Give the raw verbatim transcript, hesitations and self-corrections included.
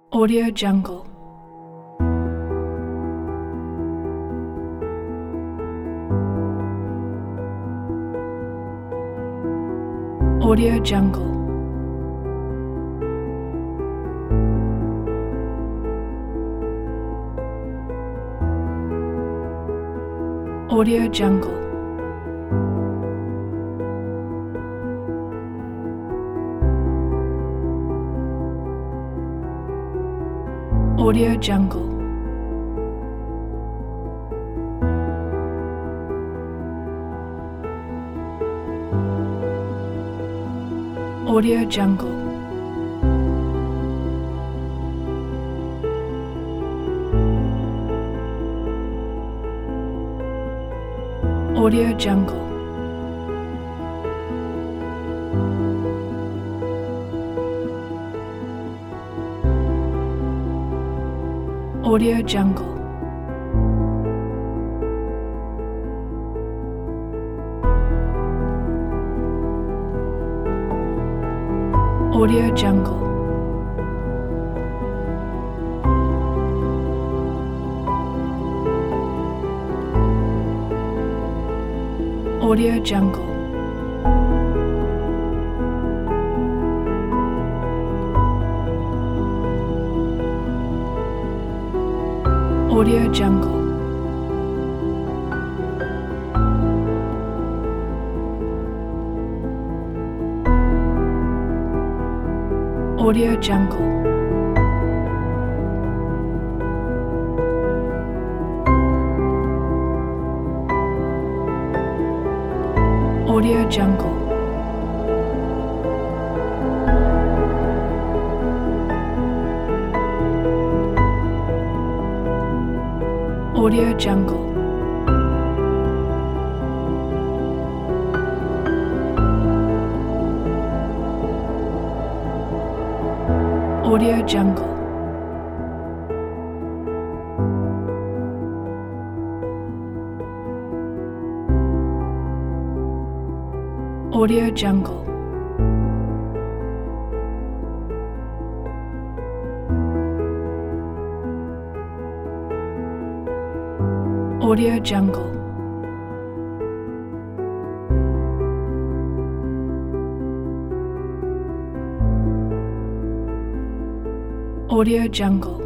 Audio Jungle. Audio Jungle. Audio Jungle. Audio Jungle. Audio Jungle. Audio Jungle. Audio Jungle. Audio Jungle. Audio Jungle. Audio Jungle. Audio Jungle. Audio Jungle. Audio Jungle. Audio Jungle. Audio Jungle. Audio Jungle. Audio Jungle.